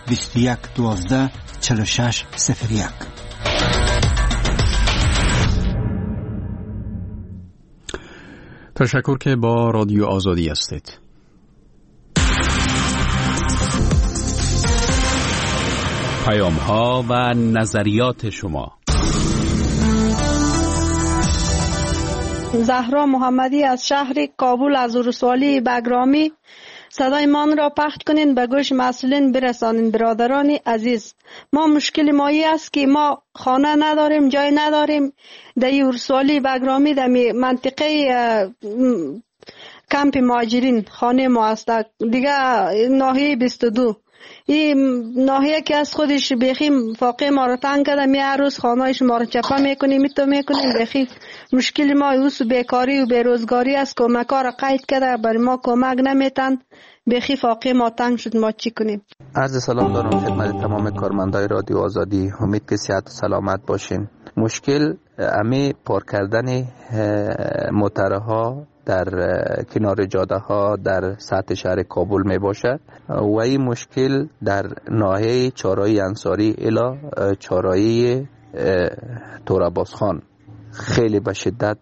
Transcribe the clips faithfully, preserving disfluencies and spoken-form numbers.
بیست و یک دوازده چهل و شش صفر یک. تشکر که با رادیو آزادی هستید. پیام ها و نظریات شما. زهرا محمدی از شهر کابل از ولسوالی بگرامی، صدای من را پخش کنین به گوش مسئولین برسانین. برادران عزیز، ما مشکل مایی است که ما خانه نداریم، جای نداریم. در ولسوالی بگرامی در منطقه کمپ مهاجرین خانه ما است، دیگه ناحیه بیست و دو. این ناحیه که از خودش بخیم فاقه ما را تنگ کرده، می هر روز خانهایش ما را چپه میکنیم، میتو میکنیم. بخیم مشکل ما اوس بیکاری و بیروزگاری است. کمک‌ها را قید کرده، برای ما کمک نمیتن. بخی فاقه ما تنگ شد، ما چی کنیم؟ عرض سلام دارم خدمت تمام کارمندای رادیو آزادی. امید که صحت و سلامت باشین. مشکل امی پارک کردن موترها در کنار جاده ها در سطح شهر کابل می باشد و این مشکل در ناحیه چهارراه انصاری الی چهارراه تورابازخان خیلی به شدت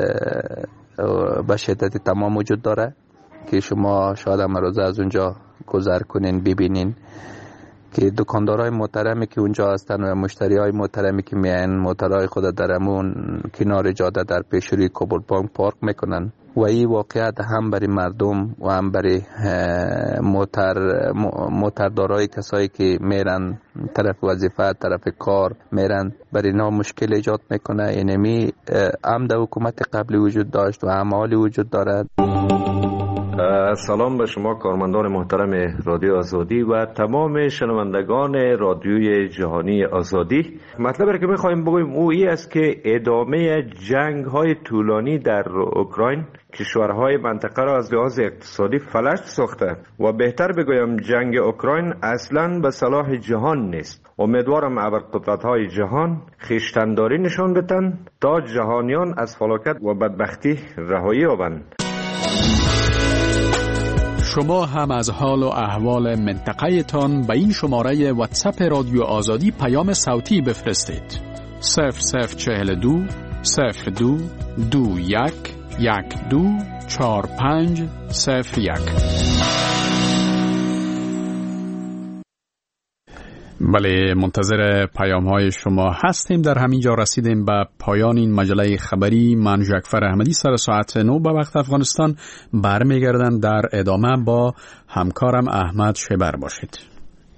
به شدت تمام وجود داره که شما شاید امروز از اونجا گذر کنین ببینین که دکاندارای محترمی که اونجا هستن و مشتریای محترمی که میان موترهای خود در همون کنار جاده در پیشروی کابل بانک پارک میکنن و این واقعیت هم برای مردم و هم برای موتر موتردارای کسایی که میرن طرف وظیفه طرف کار میرن برای اینا مشکل ایجاد میکنه. اینمی هم در حکومت قبلی وجود داشت و هم حالی وجود دارد. سلام به شما کارمندان محترم رادیو آزادی و تمام شنوندگان رادیوی جهانی آزادی. مطلبی که میخوایم بگویم او ای است که ادامه جنگ های طولانی در اوکراین کشورهای منطقه را از لحاظ اقتصادی فلج ساخته و بهتر بگویم جنگ اوکراین اصلا به صلاح جهان نیست. امیدوارم ابرقدرت‌های جهان خویشتنداری نشان بدن تا جهانیان از فلاکت و بدبختی رهایی یابند. شما هم از حال و احوال منطقه تان به این شماره واتساپ رادیو آزادی پیام صوتی بفرستید. صفر صفر چهل و دو صفر دو دو یک یک دو چهار پنج صفر یک. بله، منتظر پیام های شما هستیم. در همین جا رسیدیم به پایان این مجله خبری. من جعفر احمدی سر ساعت نه به وقت افغانستان برمیگردم. در ادامه با همکارم احمد شبر باشید.